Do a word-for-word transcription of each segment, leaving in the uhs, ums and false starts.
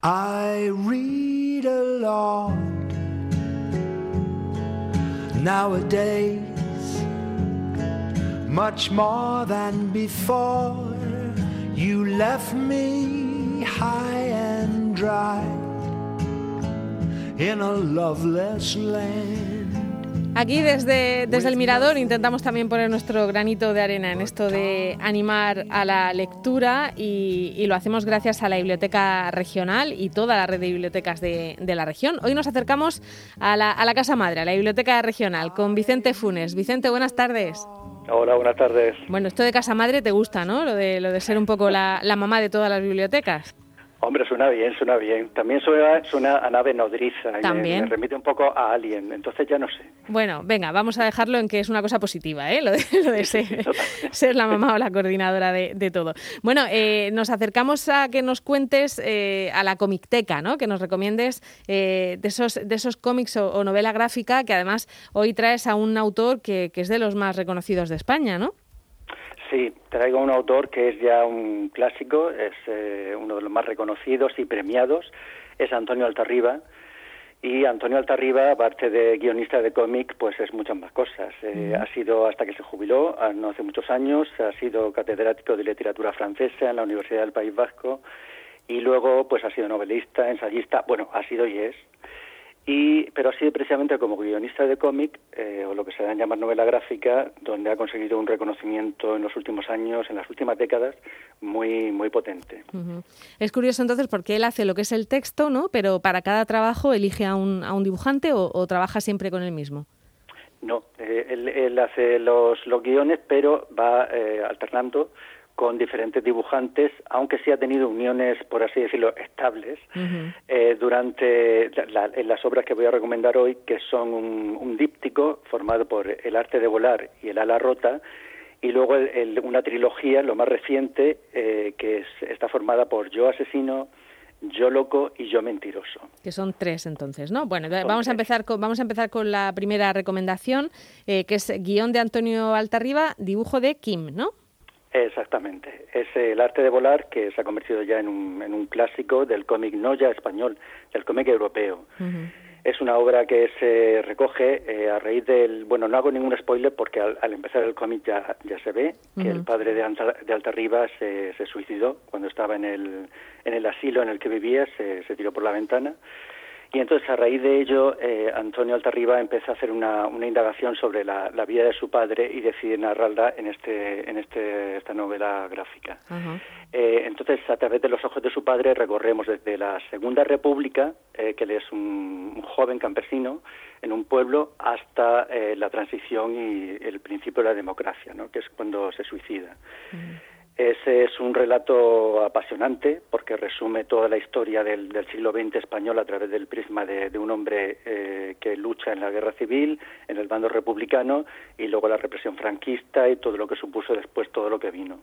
I read a lot nowadays, much more than before. You left me high and dry in a loveless land. Aquí desde, desde el Mirador intentamos también poner nuestro granito de arena en esto de animar a la lectura y, y lo hacemos gracias a la Biblioteca Regional y toda la red de bibliotecas de, de la región. Hoy nos acercamos a la, a la Casa Madre, a la Biblioteca Regional, con Vicente Funes. Vicente, buenas tardes. Hola, buenas tardes. Bueno, esto de Casa Madre te gusta, ¿no? Lo de, lo de ser un poco la, la mamá de todas las bibliotecas. Hombre, suena bien, suena bien. También suena, suena a nave nodriza. También. Me, me remite un poco a Alien, entonces ya no sé. Bueno, venga, vamos a dejarlo en que es una cosa positiva, ¿eh? Lo de, lo de ser, ser la mamá o la coordinadora de, de todo. Bueno, eh, nos acercamos a que nos cuentes eh, a la Comicteca, ¿no? Que nos recomiendes eh, de esos de esos cómics o, o novela gráfica, que además hoy traes a un autor que, que es de los más reconocidos de España, ¿no? Sí, traigo a un autor que es ya un clásico, es eh, uno de los más reconocidos y premiados, es Antonio Altarriba. Y Antonio Altarriba, aparte de guionista de cómic, pues es muchas más cosas. Eh, mm. Ha sido, hasta que se jubiló, no hace muchos años, ha sido catedrático de literatura francesa en la Universidad del País Vasco y luego pues ha sido novelista, ensayista, bueno, ha sido y es. Y, pero ha sido precisamente como guionista de cómic, eh, o lo que se da en llamar novela gráfica, donde ha conseguido un reconocimiento en los últimos años, en las últimas décadas, muy muy potente. Uh-huh. Es curioso entonces porque él hace lo que es el texto, ¿no? Pero para cada trabajo elige a un, a un dibujante o, o trabaja siempre con el mismo. No, eh, él, él hace los, los guiones, pero va eh, alternando con diferentes dibujantes, aunque sí ha tenido uniones, por así decirlo, estables, uh-huh. eh, durante la, en las obras que voy a recomendar hoy, que son un, un díptico formado por El arte de volar y El ala rota, y luego el, el, una trilogía, lo más reciente, eh, que es, está formada por Yo asesino, Yo loco y Yo mentiroso. Que son tres entonces, ¿no? Bueno, son vamos tres. a empezar con vamos a empezar con la primera recomendación, eh, que es guión de Antonio Altarriba, dibujo de Kim, ¿no? Exactamente. Es El arte de volar, que se ha convertido ya en un, en un clásico del cómic no ya español, del cómic europeo. Uh-huh. Es una obra que se recoge eh, a raíz del... Bueno, no hago ningún spoiler porque al, al empezar el cómic ya, ya se ve que uh-huh. el padre de, Anta, de Altarriba se, se suicidó cuando estaba en el, en el asilo en el que vivía, se, se tiró por la ventana. Y entonces, a raíz de ello, eh, Antonio Altarriba empezó a hacer una, una indagación sobre la, la vida de su padre y decide narrarla en este en este esta novela gráfica. Uh-huh. Eh, entonces, a través de los ojos de su padre, recorremos desde la Segunda República, eh, que él es un, un joven campesino en un pueblo, hasta eh, la transición y el principio de la democracia, ¿no? Que es cuando se suicida. Uh-huh. Ese es un relato apasionante porque resume toda la historia del, del siglo veinte español a través del prisma de, de un hombre eh, que lucha en la guerra civil, en el bando republicano, y luego la represión franquista y todo lo que supuso después todo lo que vino.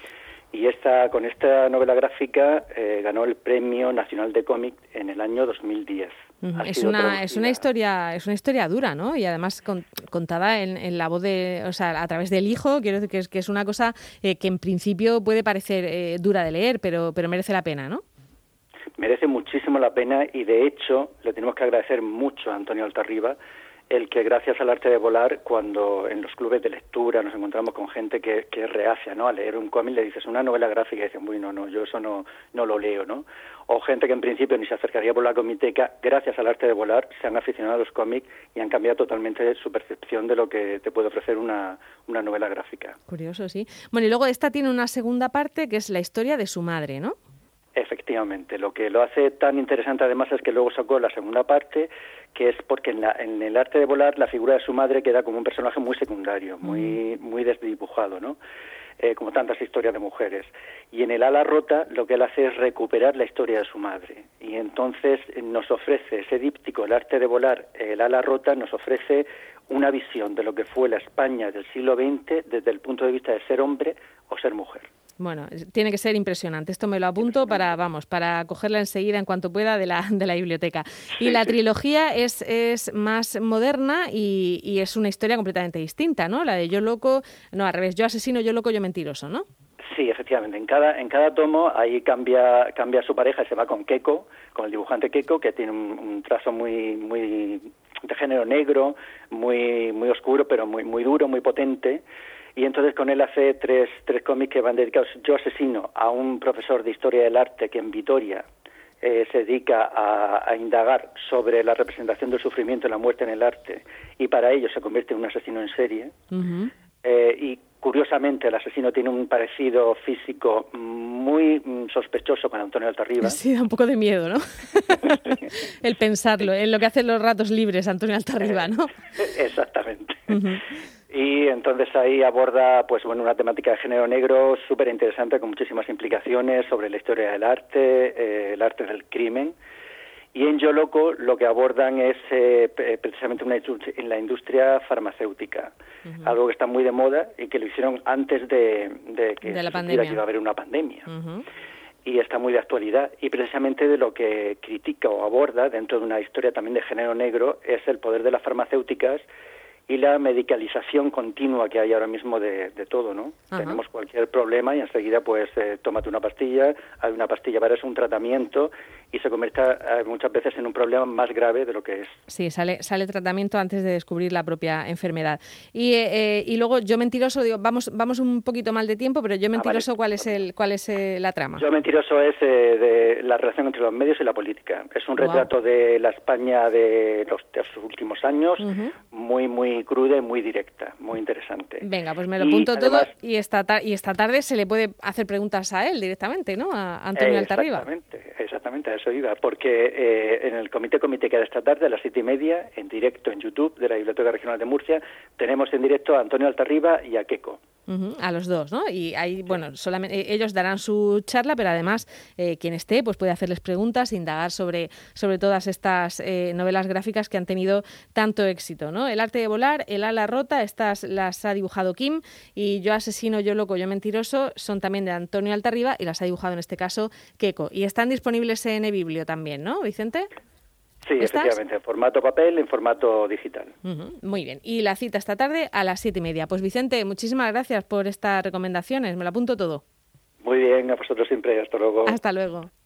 Y esta, con esta novela gráfica eh, ganó el Premio Nacional de Cómic en el año dos mil diez. Uh-huh. Es una es una historia es una historia dura, ¿no? Y además con, contada en, en la voz de, o sea, a través del hijo. Quiero decir que es que es una cosa eh, que en principio puede parecer eh, dura de leer, pero pero merece la pena, ¿no? Merece muchísimo la pena y de hecho le tenemos que agradecer mucho a Antonio Altarriba el que gracias al arte de volar, cuando en los clubes de lectura nos encontramos con gente que, que es reacia, ¿no?, a leer un cómic, le dices una novela gráfica y dicen, bueno, no, yo eso no, no lo leo, ¿no? O gente que en principio ni se acercaría por la comiteca, gracias al arte de volar se han aficionado a los cómics y han cambiado totalmente su percepción de lo que te puede ofrecer una, una novela gráfica. Curioso, sí. Bueno, y luego esta tiene una segunda parte que es la historia de su madre, ¿no? Efectivamente, lo que lo hace tan interesante además es que luego sacó la segunda parte, que es porque en, la, en el arte de volar la figura de su madre queda como un personaje muy secundario, muy muy desdibujado, ¿no? Eh, como tantas historias de mujeres. Y en el ala rota lo que él hace es recuperar la historia de su madre. Y entonces nos ofrece ese díptico, el arte de volar, el ala rota, nos ofrece una visión de lo que fue la España del siglo veinte desde el punto de vista de ser hombre o ser mujer. Bueno, tiene que ser impresionante. Esto me lo apunto para, vamos, para cogerla enseguida en cuanto pueda de la de la biblioteca. Y sí, la trilogía es, es más moderna y, y es una historia completamente distinta, ¿no? La de Yo loco, no, al revés, Yo asesino, Yo loco, Yo mentiroso, ¿no? Sí, efectivamente. En cada en cada tomo ahí cambia cambia su pareja y se va con Keiko, con el dibujante Keiko, que tiene un, un trazo muy muy de género negro, muy muy oscuro, pero muy muy duro, muy potente. Y entonces con él hace tres tres cómics que van dedicados. Yo asesino a un profesor de historia del arte que en Vitoria eh, se dedica a, a indagar sobre la representación del sufrimiento y la muerte en el arte, y para ello se convierte en un asesino en serie. Uh-huh. Eh, y curiosamente el asesino tiene un parecido físico muy mm, sospechoso con Antonio Altarriba. Sí, da un poco de miedo, ¿no? El pensarlo, en lo que hacen los ratos libres Antonio Altarriba, ¿no? Exactamente. Uh-huh. Y entonces ahí aborda pues bueno una temática de género negro súper interesante, con muchísimas implicaciones sobre la historia del arte, eh, el arte del crimen. Y en Yo Loco lo que abordan es eh, precisamente una en la industria farmacéutica, uh-huh. algo que está muy de moda y que lo hicieron antes de, de que de la se pandemia. Que iba a haber una pandemia. Uh-huh. Y está muy de actualidad. Y precisamente de lo que critica o aborda dentro de una historia también de género negro es el poder de las farmacéuticas y la medicalización continua que hay ahora mismo de, de todo, ¿no? Ajá. Tenemos cualquier problema y enseguida, pues, eh, tómate una pastilla, hay una pastilla para eso, un tratamiento, y se convierte eh, muchas veces en un problema más grave de lo que es. Sí, sale sale tratamiento antes de descubrir la propia enfermedad. Y eh, y luego, Yo Mentiroso, digo, vamos vamos un poquito mal de tiempo, pero Yo Mentiroso, ah, vale. ¿cuál es el cuál es eh, la trama? Yo Mentiroso es eh, de la relación entre los medios y la política. Es un retrato wow. de la España de los, de los últimos años, uh-huh. muy, muy cruda y muy directa, muy interesante. Venga, pues me lo apunto y, todo además, y, esta ta- y esta tarde se le puede hacer preguntas a él directamente, ¿no? A Antonio eh, Altarriba. Exactamente, exactamente, a eso iba, porque eh, en el Comité Comité que de esta tarde a las siete y media, en directo en YouTube de la Biblioteca Regional de Murcia, tenemos en directo a Antonio Altarriba y a Keiko. Uh-huh, a los dos, ¿no? Y ahí, bueno, solamente ellos darán su charla, pero además eh, quien esté, pues puede hacerles preguntas, indagar sobre, sobre todas estas eh, novelas gráficas que han tenido tanto éxito, ¿no? El arte de volar, El ala rota, estas las ha dibujado Kim, y Yo asesino, Yo loco, Yo mentiroso son también de Antonio Altarriba y las ha dibujado en este caso Keiko. Y están disponibles en eBiblio también, ¿no, Vicente? Sí, efectivamente, en formato papel, en formato digital. Uh-huh, muy bien. Y la cita esta tarde a las siete y media. Pues Vicente, muchísimas gracias por estas recomendaciones. Me lo apunto todo. Muy bien, a vosotros siempre. Hasta luego. Hasta luego.